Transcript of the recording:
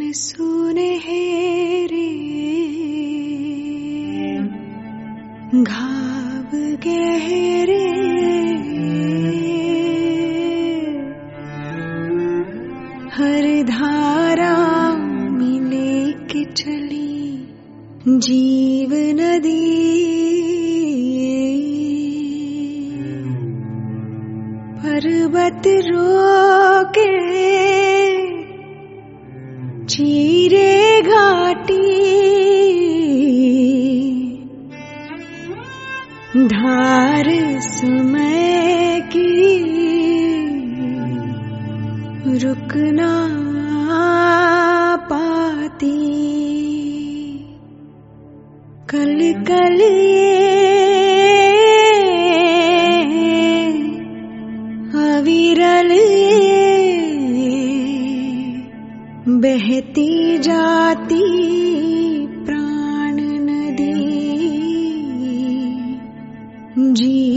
सुनहरे घाव गहरे हर धारा मिले के चली जीव नदी पर्वत रोके चीरे घाटी धार समय की रुकना पाती कल कल अविरल बहती जाती प्राण नदी जी